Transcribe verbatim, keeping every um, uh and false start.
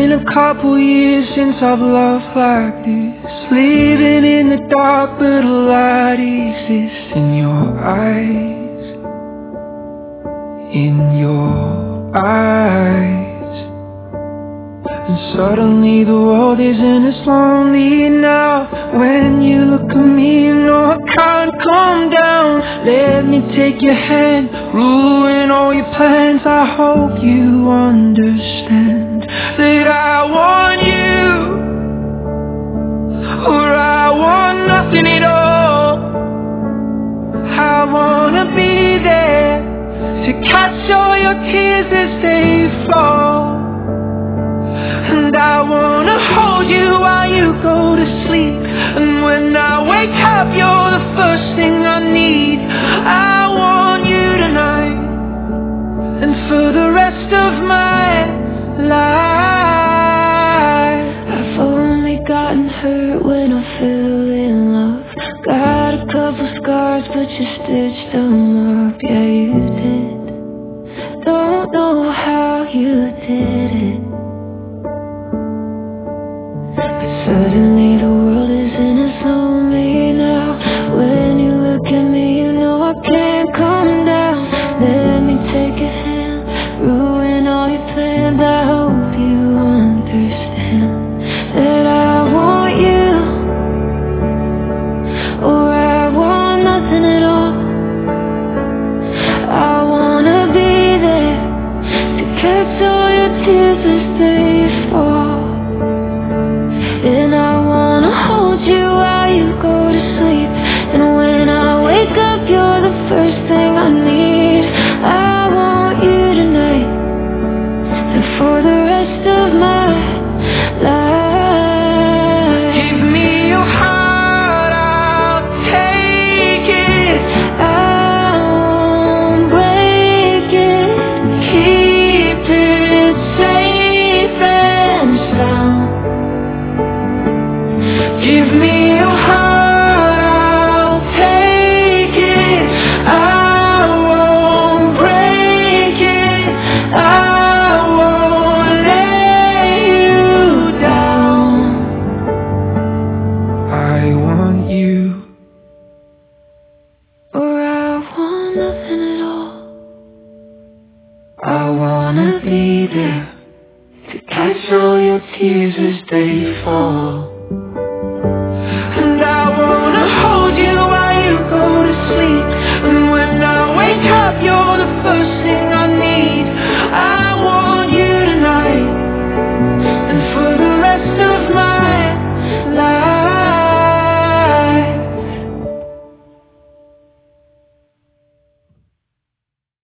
been a couple years since I've loved like this. Living in the dark, but a light exists in your eyes. In your eyes. And suddenly the world isn't as lonely now. When you look at me, you know I can't calm down. Let me take your hand, ruin all your plans. I hope you understand that I want you, or I want nothing at all. I wanna be there to catch all your tears as they fall. And I wanna hold you while you go to sleep. And when I wake up, you're the first thing I need. I want you tonight, and for the rest of my life. I've only gotten hurt when I fell in love. Got a couple scars, but you stitched them up. Yeah, you did. Don't know how you did it. Suddenly the world isn't as lonely now. When you look at me, you know I can't calm down. Let me take your hand, ruin all your plans. I hope you understand that I want you, or I want nothing at all. I wanna be there to catch all your tears as they fall. And I wanna hold you while you go to sleep. And when I wake up, you're the first thing I need. I want you tonight, and for the rest of my life. Give me your heart, I'll take it. I won't break it. Keep it safe and sound. Give me your heart, I'll take it. I won't break it. I won't let you down. I want you, or I want nothing at all. I wanna be there to catch all your tears as they fall.